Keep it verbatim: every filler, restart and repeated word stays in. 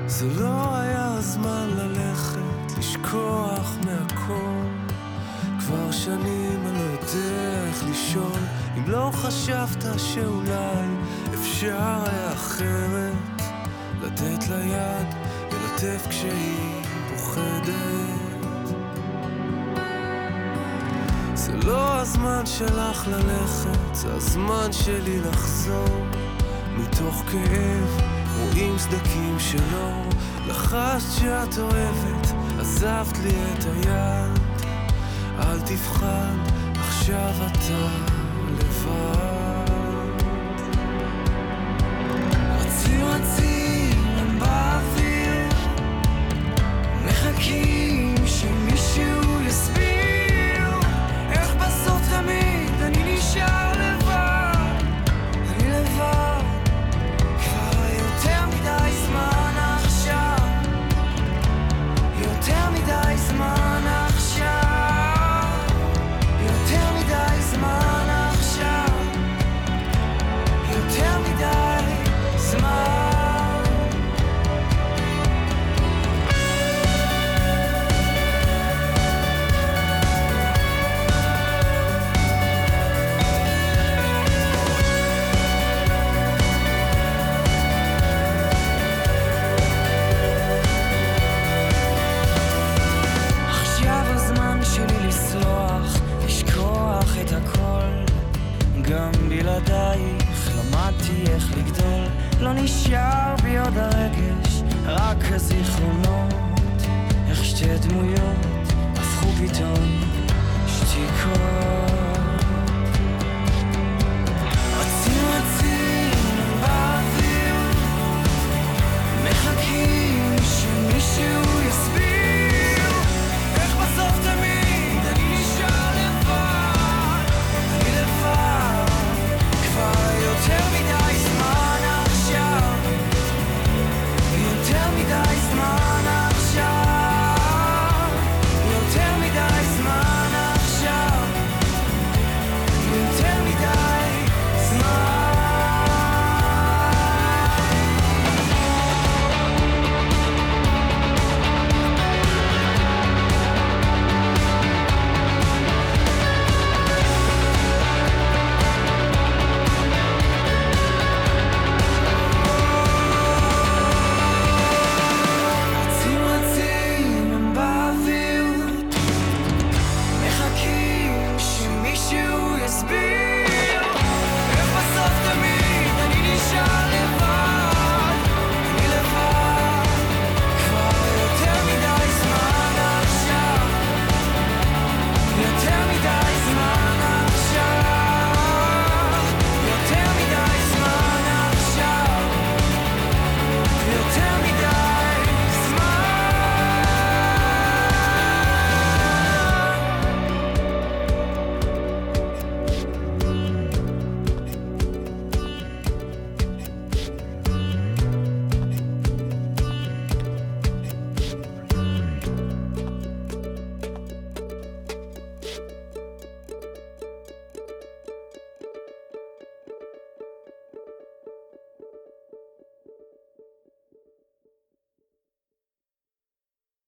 זה לא היה הזמן ללכת, לשכוח מהכל. כבר שנים אני לא יודע איך לישון, אם לא חשבת שאולי אפשר היה אחרת, לתת לה יד ולטף כשהיא פוחדת. זה לא הזמן שלך ללכת, זה הזמן שלי לחזור. מתוך כאב רואים סדקים שלא לחשת שאת אוהבת, עזבת לי את היד. אל תבחן, עכשיו אתה לבד. רצים רצים הם באוויר, מחכים שמישהו יסביר איך בסוף תמיד אני נשאר לבד. אני לבד כבר יותר מדי זמן עכשיו, יותר מדי זמן עכשיו, יותר מדי זמן עכשיו, יותר מדי זמן. עכשיו הזמן שלי לסלוח, לשכוח את הכל. גם בלעדייך למדתי איך לגדול, לא נשאר בי עוד הרגש, רק הזיכרונות, איך שתי דמויות הפכו פתאום שתיקות.